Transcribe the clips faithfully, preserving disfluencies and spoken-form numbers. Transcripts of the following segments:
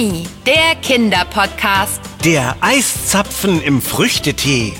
Yummy, der Kinderpodcast. Der Eiszapfen im Früchtetee.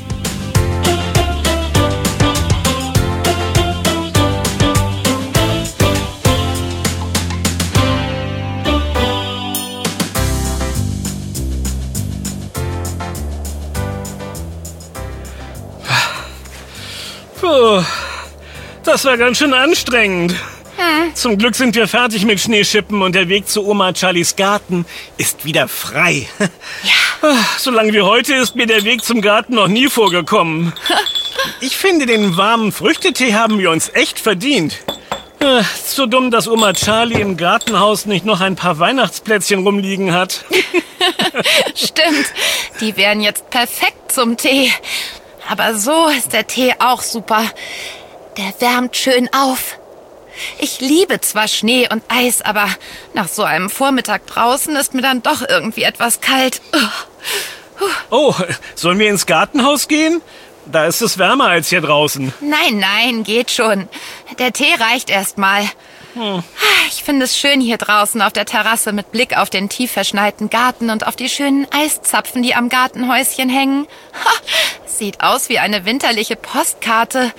Puh, das war ganz schön anstrengend. Hm. Zum Glück sind wir fertig mit Schneeschippen und der Weg zu Oma Charlies Garten ist wieder frei. Ja. Solange wie heute ist mir der Weg zum Garten noch nie vorgekommen. Ich finde, den warmen Früchtetee haben wir uns echt verdient. So dumm, dass Oma Charlie im Gartenhaus nicht noch ein paar Weihnachtsplätzchen rumliegen hat. Stimmt, die wären jetzt perfekt zum Tee. Aber so ist der Tee auch super. Der wärmt schön auf. Ich liebe zwar Schnee und Eis, aber nach so einem Vormittag draußen ist mir dann doch irgendwie etwas kalt. Oh, sollen wir ins Gartenhaus gehen? Da ist es wärmer als hier draußen. Nein, nein, geht schon. Der Tee reicht erstmal. Hm. Ich finde es schön hier draußen auf der Terrasse mit Blick auf den tief verschneiten Garten und auf die schönen Eiszapfen, die am Gartenhäuschen hängen. Ha, sieht aus wie eine winterliche Postkarte.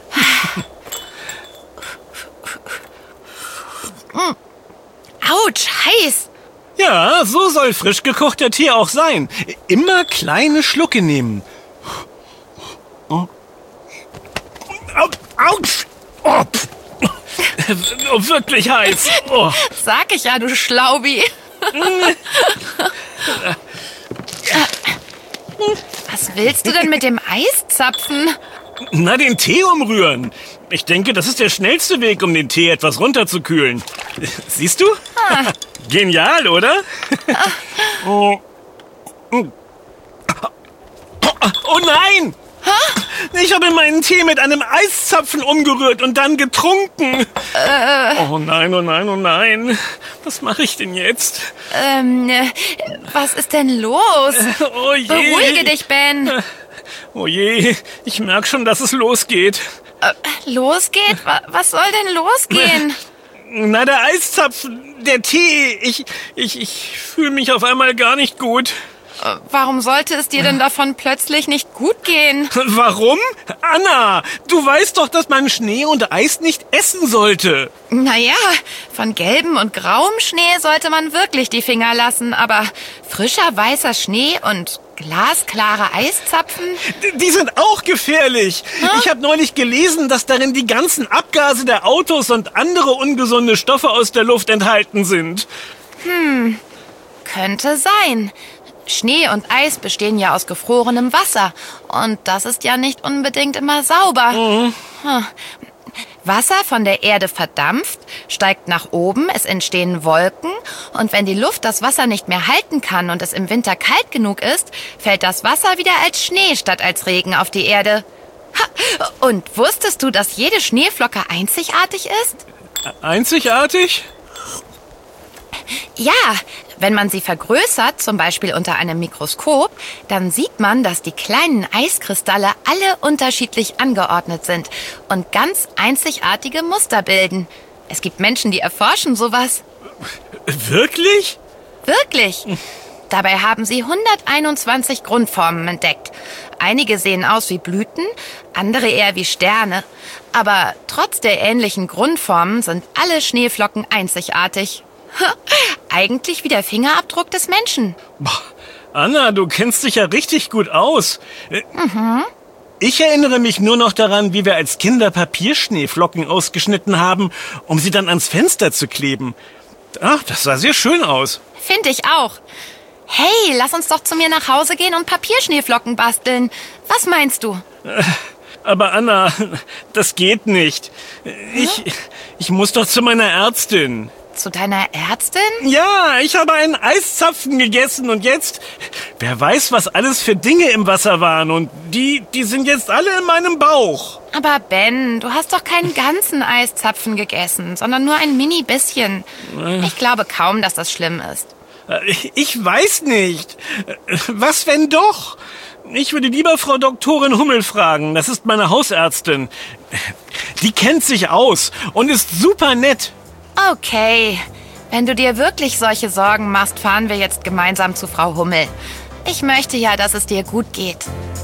Autsch, heiß. Ja, so soll frisch gekochter Tee auch sein. Immer kleine Schlucke nehmen. Autsch! Oh, oh, wirklich heiß. Oh. Sag ich ja, du Schlaubi. Was willst du denn mit dem Eiszapfen? Na, den Tee umrühren. Ich denke, das ist der schnellste Weg, um den Tee etwas runterzukühlen. Siehst du? Ah. Genial, oder? Oh. Oh nein! Hä? Ich habe meinen Tee mit einem Eiszapfen umgerührt und dann getrunken. Äh. Oh nein, oh nein, oh nein. Was mache ich denn jetzt? Ähm, was ist denn los? Oh je. Beruhige dich, Ben. Oh je, ich merke schon, dass es losgeht. Äh, losgeht? Was soll denn losgehen? Na, der Eiszapfen, der Tee. Ich, ich, ich fühle mich auf einmal gar nicht gut. Warum sollte es dir denn davon plötzlich nicht gut gehen? Warum? Anna, du weißt doch, dass man Schnee und Eis nicht essen sollte. Naja, von gelbem und grauem Schnee sollte man wirklich die Finger lassen, aber frischer weißer Schnee und glasklare Eiszapfen? Die sind auch gefährlich. Hm? Ich habe neulich gelesen, dass darin die ganzen Abgase der Autos und andere ungesunde Stoffe aus der Luft enthalten sind. Hm, könnte sein. Schnee und Eis bestehen ja aus gefrorenem Wasser. Und das ist ja nicht unbedingt immer sauber. Mhm. Wasser von der Erde verdampft, steigt nach oben, es entstehen Wolken. Und wenn die Luft das Wasser nicht mehr halten kann und es im Winter kalt genug ist, fällt das Wasser wieder als Schnee statt als Regen auf die Erde. Ha! Und wusstest du, dass jede Schneeflocke einzigartig ist? Einzigartig? Ja, wenn man sie vergrößert, zum Beispiel unter einem Mikroskop, dann sieht man, dass die kleinen Eiskristalle alle unterschiedlich angeordnet sind und ganz einzigartige Muster bilden. Es gibt Menschen, die erforschen sowas. Wirklich? Wirklich. Dabei haben sie hunderteinundzwanzig Grundformen entdeckt. Einige sehen aus wie Blüten, andere eher wie Sterne. Aber trotz der ähnlichen Grundformen sind alle Schneeflocken einzigartig. Eigentlich wie der Fingerabdruck des Menschen. Boah, Anna, du kennst dich ja richtig gut aus. Mhm. Ich erinnere mich nur noch daran, wie wir als Kinder Papierschneeflocken ausgeschnitten haben, um sie dann ans Fenster zu kleben. Ach, das sah sehr schön aus. Finde ich auch. Hey, lass uns doch zu mir nach Hause gehen und Papierschneeflocken basteln. Was meinst du? Aber Anna, das geht nicht. Ich, hm? ich muss doch zu meiner Ärztin. Zu deiner Ärztin? Ja, ich habe einen Eiszapfen gegessen und jetzt, wer weiß, was alles für Dinge im Wasser waren und die, die sind jetzt alle in meinem Bauch. Aber Ben, du hast doch keinen ganzen Eiszapfen gegessen, sondern nur ein mini bisschen. Ich glaube kaum, dass das schlimm ist. Ich weiß nicht. Was, wenn doch? Ich würde lieber Frau Doktorin Hummel fragen. Das ist meine Hausärztin. Die kennt sich aus und ist super nett. Okay, Wenn du dir wirklich solche Sorgen machst, fahren wir jetzt gemeinsam zu Frau Hummel. Ich möchte ja, dass es dir gut geht.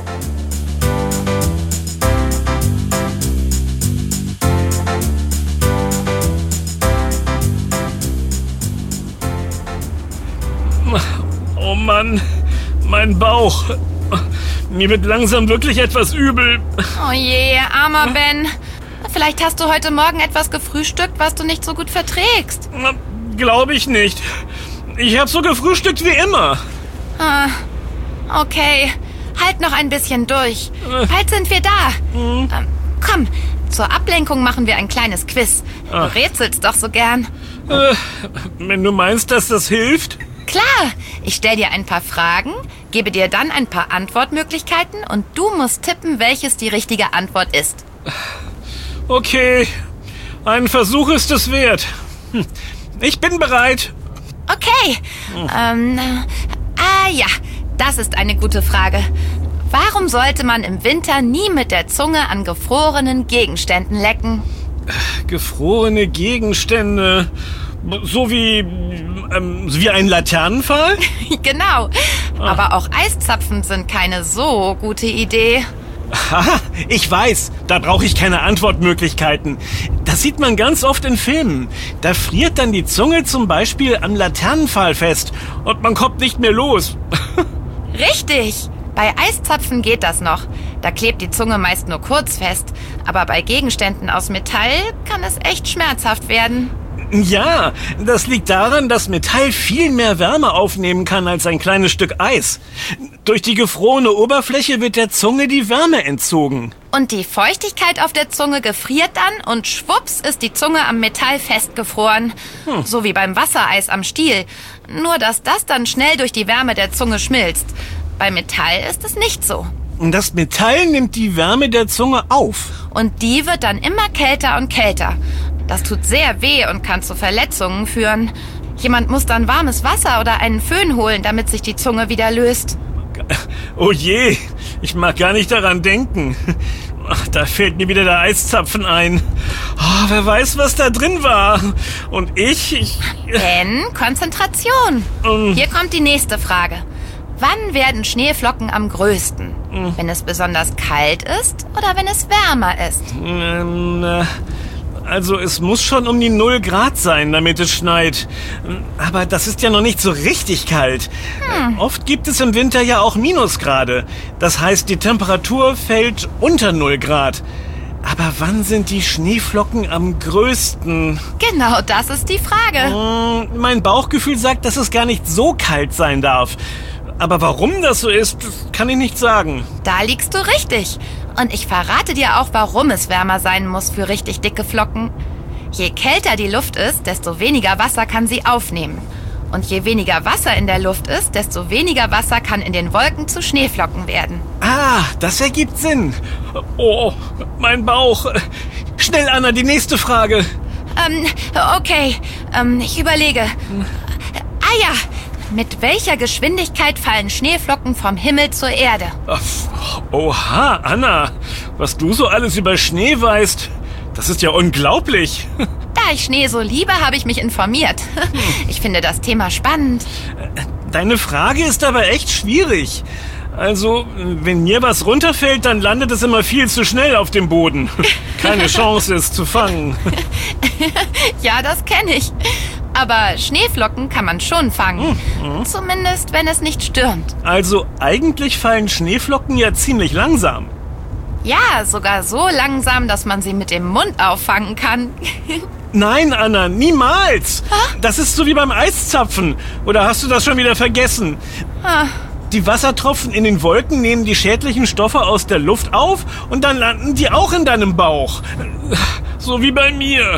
Oh Mann, mein Bauch. Mir wird langsam wirklich etwas übel. Oh je, armer Ben. Vielleicht hast du heute Morgen etwas gefrühstückt, was du nicht so gut verträgst. Glaube ich nicht. Ich habe so gefrühstückt wie immer. Ah, okay. Halt noch ein bisschen durch. Bald sind wir da. Mhm. Ähm, komm, zur Ablenkung machen wir ein kleines Quiz. Ah. Du rätselst doch so gern. Äh, wenn du meinst, dass das hilft? Klar, ich stelle dir ein paar Fragen, gebe dir dann ein paar Antwortmöglichkeiten und du musst tippen, welches die richtige Antwort ist. Okay, ein Versuch ist es wert. Hm. Ich bin bereit. Okay, ähm, ah ja, das ist eine gute Frage. Warum sollte man im Winter nie mit der Zunge an gefrorenen Gegenständen lecken? Gefrorene Gegenstände, so wie, ähm, wie ein Laternenpfahl? Genau, aber auch Eiszapfen sind keine so gute Idee. Haha, ich weiß, da brauche ich keine Antwortmöglichkeiten. Das sieht man ganz oft in Filmen. Da friert dann die Zunge zum Beispiel am Laternenpfahl fest und man kommt nicht mehr los. Richtig! Bei Eiszapfen geht das noch. Da klebt die Zunge meist nur kurz fest. Aber bei Gegenständen aus Metall kann es echt schmerzhaft werden. Ja, das liegt daran, dass Metall viel mehr Wärme aufnehmen kann als ein kleines Stück Eis. Durch die gefrorene Oberfläche wird der Zunge die Wärme entzogen. Und die Feuchtigkeit auf der Zunge gefriert dann und schwupps ist die Zunge am Metall festgefroren. Hm. So wie beim Wassereis am Stiel. Nur, dass das dann schnell durch die Wärme der Zunge schmilzt. Bei Metall ist es nicht so. Das Metall nimmt die Wärme der Zunge auf. Und die wird dann immer kälter und kälter. Das tut sehr weh und kann zu Verletzungen führen. Jemand muss dann warmes Wasser oder einen Föhn holen, damit sich die Zunge wieder löst. Oh je, ich mag gar nicht daran denken. Ach, da fällt mir wieder der Eiszapfen ein. Oh, wer weiß, was da drin war. Und ich... ich Ben, Konzentration. Ähm. Hier kommt die nächste Frage. Wann werden Schneeflocken am größten? Mhm. Wenn es besonders kalt ist oder wenn es wärmer ist? Ähm, äh, also es muss schon um die null Grad sein, damit es schneit. Aber das ist ja noch nicht so richtig kalt. Hm. Oft gibt es im Winter ja auch Minusgrade. Das heißt, die Temperatur fällt unter null Grad. Aber wann sind die Schneeflocken am größten? Genau, das ist die Frage. Hm, mein Bauchgefühl sagt, dass es gar nicht so kalt sein darf. Aber warum das so ist, kann ich nicht sagen. Da liegst du richtig. Und ich verrate dir auch, warum es wärmer sein muss für richtig dicke Flocken. Je kälter die Luft ist, desto weniger Wasser kann sie aufnehmen. Und je weniger Wasser in der Luft ist, desto weniger Wasser kann in den Wolken zu Schneeflocken werden. Ah, das ergibt Sinn. Oh, mein Bauch. Schnell, Anna, die nächste Frage. Ähm, okay. Ähm, ich überlege. Ah ja. Mit welcher Geschwindigkeit fallen Schneeflocken vom Himmel zur Erde? Oha, Anna. Was du so alles über Schnee weißt, das ist ja unglaublich. Da ich Schnee so liebe, habe ich mich informiert. Ich finde das Thema spannend. Deine Frage ist aber echt schwierig. Also, wenn mir was runterfällt, dann landet es immer viel zu schnell auf dem Boden. Keine Chance, es zu fangen. Ja, das kenne ich. Aber Schneeflocken kann man schon fangen. Mhm. Zumindest, wenn es nicht stürmt. Also, eigentlich fallen Schneeflocken ja ziemlich langsam. Ja, sogar so langsam, dass man sie mit dem Mund auffangen kann. Nein, Anna, niemals. Ha? Das ist so wie beim Eiszapfen. Oder hast du das schon wieder vergessen? Ha. Die Wassertropfen in den Wolken nehmen die schädlichen Stoffe aus der Luft auf und dann landen die auch in deinem Bauch. So wie bei mir.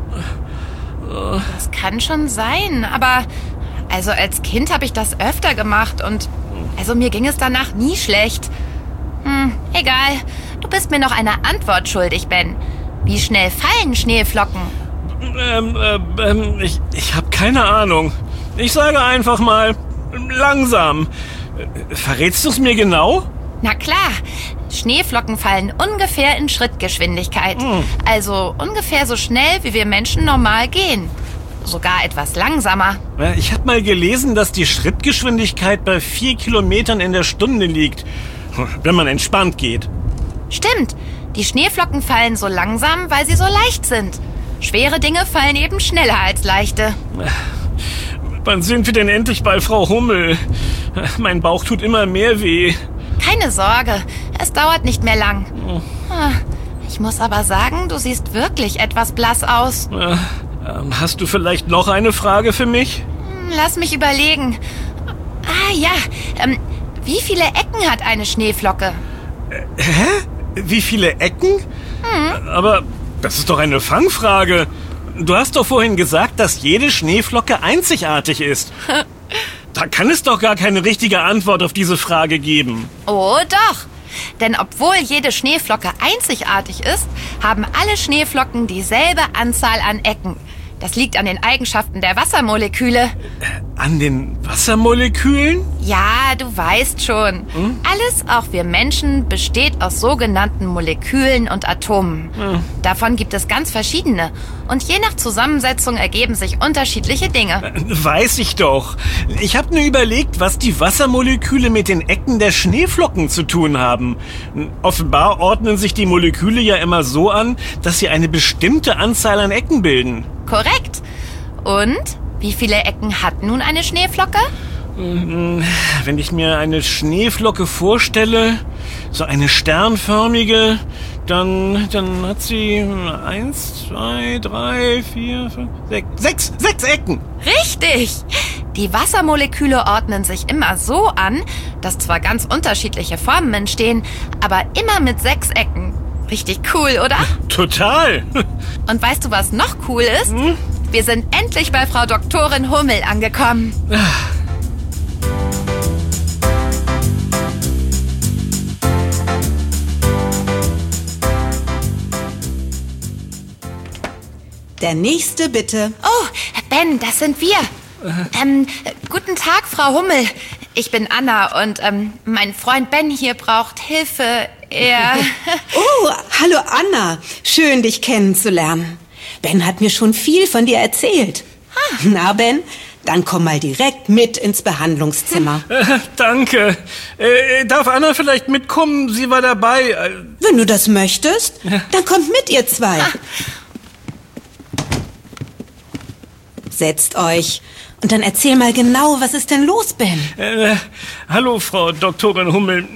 Das kann schon sein, aber also als Kind habe ich das öfter gemacht und also mir ging es danach nie schlecht. Hm, egal. Du bist mir noch eine Antwort schuldig, Ben. Wie schnell fallen Schneeflocken? Ähm, äh, ähm, ich, ich habe keine Ahnung. Ich sage einfach mal langsam. Verrätst du es mir genau? Na klar. Schneeflocken fallen ungefähr in Schrittgeschwindigkeit. Hm. Also ungefähr so schnell, wie wir Menschen normal gehen. sogar etwas langsamer. Ich habe mal gelesen, dass die Schrittgeschwindigkeit bei vier Kilometern in der Stunde liegt, wenn man entspannt geht. Stimmt, die Schneeflocken fallen so langsam, weil sie so leicht sind. Schwere Dinge fallen eben schneller als leichte. Wann sind wir denn endlich bei Frau Hummel? Mein Bauch tut immer mehr weh. Keine Sorge, es dauert nicht mehr lang. Ich muss aber sagen, du siehst wirklich etwas blass aus. Hast du vielleicht noch eine Frage für mich? Lass mich überlegen. Ah ja, ähm, wie viele Ecken hat eine Schneeflocke? Äh, hä? Wie viele Ecken? Hm. Aber das ist doch eine Fangfrage. Du hast doch vorhin gesagt, dass jede Schneeflocke einzigartig ist. Da kann es doch gar keine richtige Antwort auf diese Frage geben. Oh doch, denn obwohl jede Schneeflocke einzigartig ist, haben alle Schneeflocken dieselbe Anzahl an Ecken. Das liegt an den Eigenschaften der Wassermoleküle. An den Wassermolekülen? Ja, du weißt schon. Hm? Alles, auch wir Menschen, besteht aus sogenannten Molekülen und Atomen. Hm. Davon gibt es ganz verschiedene. Und je nach Zusammensetzung ergeben sich unterschiedliche Dinge. Weiß ich doch. Ich habe nur überlegt, was die Wassermoleküle mit den Ecken der Schneeflocken zu tun haben. Offenbar ordnen sich die Moleküle ja immer so an, dass sie eine bestimmte Anzahl an Ecken bilden. Korrekt. Und wie viele Ecken hat nun eine Schneeflocke? Wenn ich mir eine Schneeflocke vorstelle, so eine sternförmige, dann, dann hat sie eins, zwei, drei, vier, fünf, sechs, sechs, sechs Ecken. Richtig! Die Wassermoleküle ordnen sich immer so an, dass zwar ganz unterschiedliche Formen entstehen, aber immer mit sechs Ecken. Richtig cool, oder? Total! Und weißt du, was noch cool ist? Hm? Wir sind endlich bei Frau Doktorin Hummel angekommen. Der nächste, bitte. Oh, Ben, das sind wir. Ähm, guten Tag, Frau Hummel. Ich bin Anna und ähm, mein Freund Ben hier braucht Hilfe. Er... Oh, hallo Anna. Schön, dich kennenzulernen. Ben hat mir schon viel von dir erzählt. Ah. Na, Ben, dann komm mal direkt mit ins Behandlungszimmer. Äh, danke. Äh, darf Anna vielleicht mitkommen? Sie war dabei. Wenn du das möchtest, dann kommt mit, ihr zwei. Ah. Setzt euch. Und dann erzähl mal genau, was ist denn los, Ben? Äh, hallo, Frau Doktorin Hummel.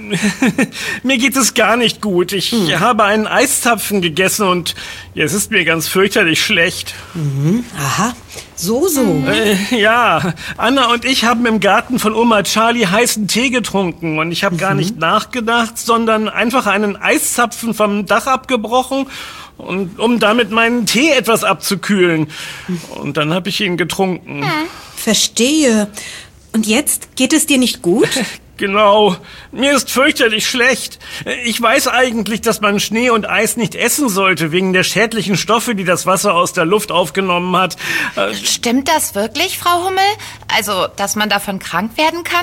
Mir geht es gar nicht gut. Ich hm. habe einen Eiszapfen gegessen und jetzt ist mir ganz fürchterlich schlecht. Mhm. Aha, so, so. Äh, ja, Anna und ich haben im Garten von Oma Charlie heißen Tee getrunken und ich habe mhm. gar nicht nachgedacht, sondern einfach einen Eiszapfen vom Dach abgebrochen, und um damit meinen Tee etwas abzukühlen. Und dann habe ich ihn getrunken. Verstehe. Und jetzt geht es dir nicht gut? Genau. Mir ist fürchterlich schlecht. Ich weiß eigentlich, dass man Schnee und Eis nicht essen sollte, wegen der schädlichen Stoffe, die das Wasser aus der Luft aufgenommen hat. Stimmt das wirklich, Frau Hummel? Also, dass man davon krank werden kann?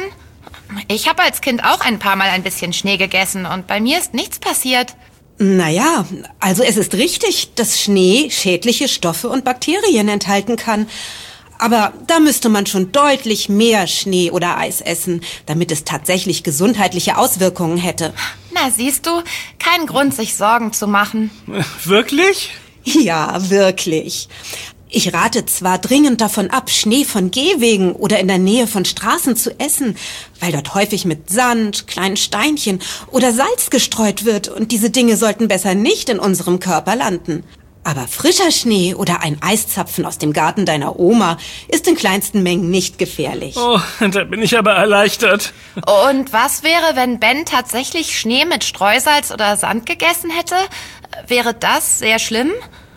Ich habe als Kind auch ein paar Mal ein bisschen Schnee gegessen und bei mir ist nichts passiert. Naja, also es ist richtig, dass Schnee schädliche Stoffe und Bakterien enthalten kann. Aber da müsste man schon deutlich mehr Schnee oder Eis essen, damit es tatsächlich gesundheitliche Auswirkungen hätte. Na, siehst du, kein Grund, sich Sorgen zu machen. Wirklich? Ja, wirklich. Ich rate zwar dringend davon ab, Schnee von Gehwegen oder in der Nähe von Straßen zu essen, weil dort häufig mit Sand, kleinen Steinchen oder Salz gestreut wird und diese Dinge sollten besser nicht in unserem Körper landen. Aber frischer Schnee oder ein Eiszapfen aus dem Garten deiner Oma ist in kleinsten Mengen nicht gefährlich. Oh, da bin ich aber erleichtert. Und was wäre, wenn Ben tatsächlich Schnee mit Streusalz oder Sand gegessen hätte? Wäre das sehr schlimm?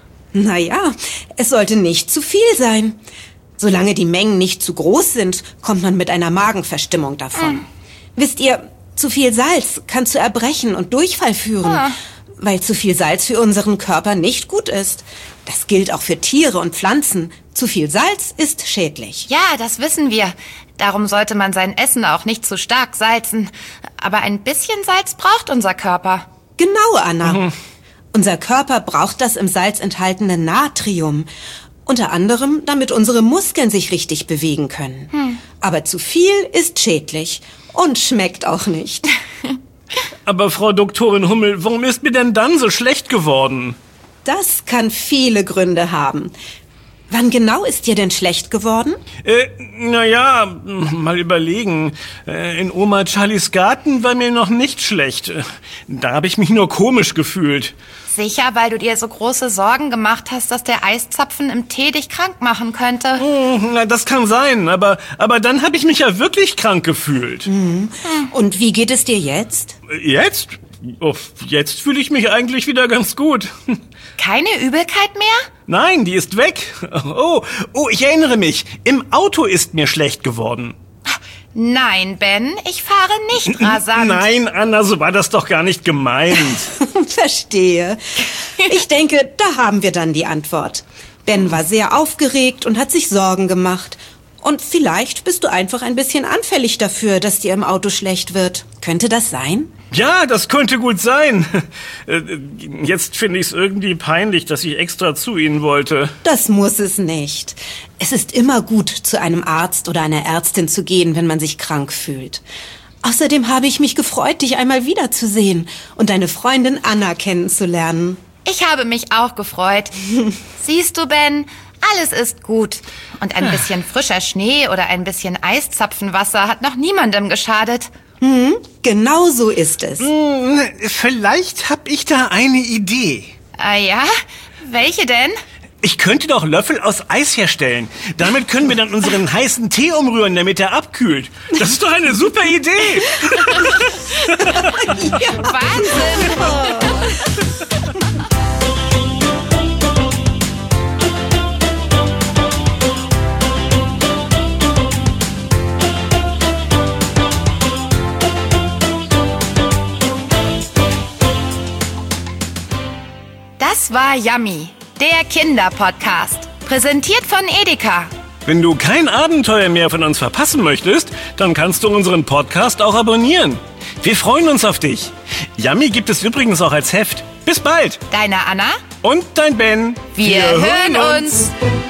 Naja, es sollte nicht zu viel sein. Solange die Mengen nicht zu groß sind, kommt man mit einer Magenverstimmung davon. Mm. Wisst ihr, zu viel Salz kann zu Erbrechen und Durchfall führen, ah. weil zu viel Salz für unseren Körper nicht gut ist. Das gilt auch für Tiere und Pflanzen. Zu viel Salz ist schädlich. Ja, das wissen wir. Darum sollte man sein Essen auch nicht zu stark salzen. Aber ein bisschen Salz braucht unser Körper. Genau, Anna. Mhm. Unser Körper braucht das im Salz enthaltene Natrium. Unter anderem, damit unsere Muskeln sich richtig bewegen können. Hm. Aber zu viel ist schädlich und schmeckt auch nicht. Aber Frau Doktorin Hummel, warum ist mir denn dann so schlecht geworden? Das kann viele Gründe haben. Wann genau ist dir denn schlecht geworden? Äh, naja, mal überlegen. Äh, in Oma Charlies Garten war mir noch nicht schlecht. Da habe ich mich nur komisch gefühlt. Sicher, weil du dir so große Sorgen gemacht hast, dass der Eiszapfen im Tee dich krank machen könnte. Hm, na, das kann sein, aber, aber dann habe ich mich ja wirklich krank gefühlt. Mhm. Und wie geht es dir jetzt? Jetzt? Oh, jetzt fühle ich mich eigentlich wieder ganz gut. Keine Übelkeit mehr? Nein, die ist weg. Oh, oh, ich erinnere mich. Im Auto ist mir schlecht geworden. Nein, Ben, ich fahre nicht rasant. Nein, Anna, so war das doch gar nicht gemeint. Verstehe. Ich denke, da haben wir dann die Antwort. Ben war sehr aufgeregt und hat sich Sorgen gemacht. Und vielleicht bist du einfach ein bisschen anfällig dafür, dass dir im Auto schlecht wird. Könnte das sein? Ja, das könnte gut sein. Jetzt finde ich es irgendwie peinlich, dass ich extra zu Ihnen wollte. Das muss es nicht. Es ist immer gut, zu einem Arzt oder einer Ärztin zu gehen, wenn man sich krank fühlt. Außerdem habe ich mich gefreut, dich einmal wiederzusehen und deine Freundin Anna kennenzulernen. Ich habe mich auch gefreut. Siehst du, Ben, alles ist gut. Und ein bisschen frischer Schnee oder ein bisschen Eiszapfenwasser hat noch niemandem geschadet. Hm, genau so ist es. Hm, vielleicht hab ich da eine Idee. Ah ja? Welche denn? Ich könnte doch Löffel aus Eis herstellen. Damit können wir dann unseren heißen Tee umrühren, damit er abkühlt. Das ist doch eine super Idee. Ja. Wahnsinn. Das war Yummy, der Kinderpodcast. Präsentiert von Edeka. Wenn du kein Abenteuer mehr von uns verpassen möchtest, dann kannst du unseren Podcast auch abonnieren. Wir freuen uns auf dich. Yummy gibt es übrigens auch als Heft. Bis bald. Deine Anna und dein Ben. Wir, Wir hören uns. uns.